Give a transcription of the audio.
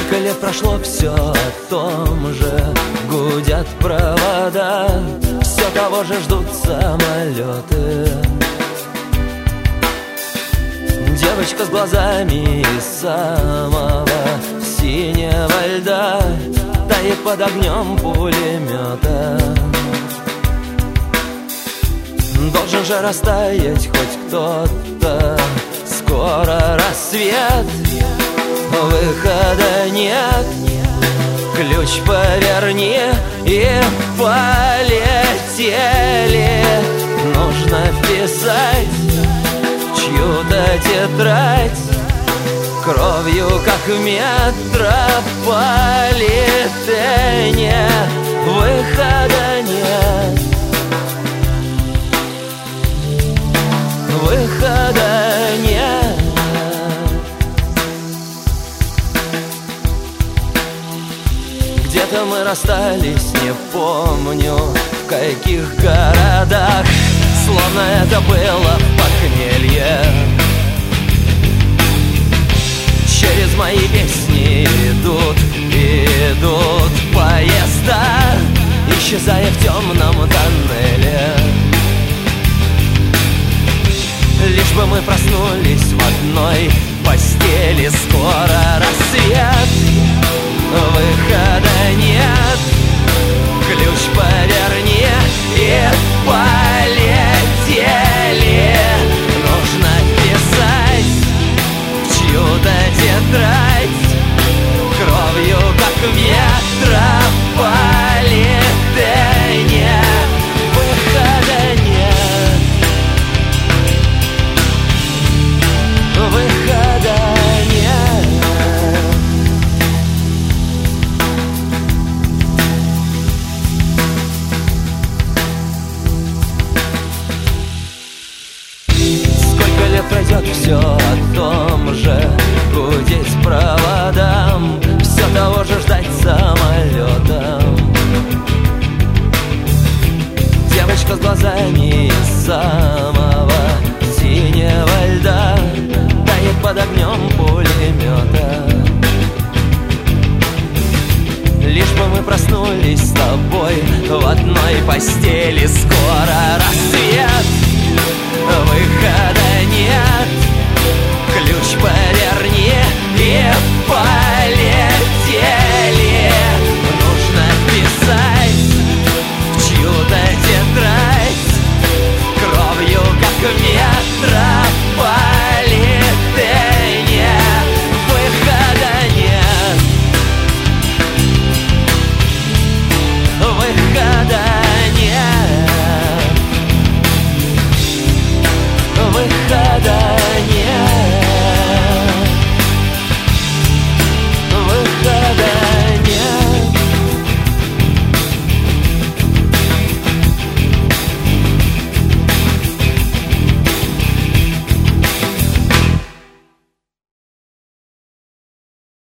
Сколько лет прошло, все о том же. Гудят провода, все того же ждут самолеты. Девочка с глазами из самого синего льда тает под огнем пулемета. Должен же растаять хоть кто-то. Скоро рассвет, выхода нет. Ключ поверни и полетели. Нужно вписать в чью-то тетрадь кровью, как в метрополитене. Выхода нет. Выхода нет. Где-то мы расстались, не помню в каких городах. Словно это было похмелье. Через мои песни идут поезда, исчезая в темном тоннеле. Лишь бы мы проснулись в одной постели. Скоро рассвет, выхода нет. Ключ поверни и полетели. Нужно писать в чью-то тетрадь кровью, как в метрополитене. Выхода нет. Выхода нет. Сколько лет пройдет, все о том же. Гудеть проводам, все того же ждать самолетом. Девочка с глазами из самого синего льда тает под огнем пулемета. Лишь бы мы проснулись с тобой в одной постели. Скоро рассвет, выход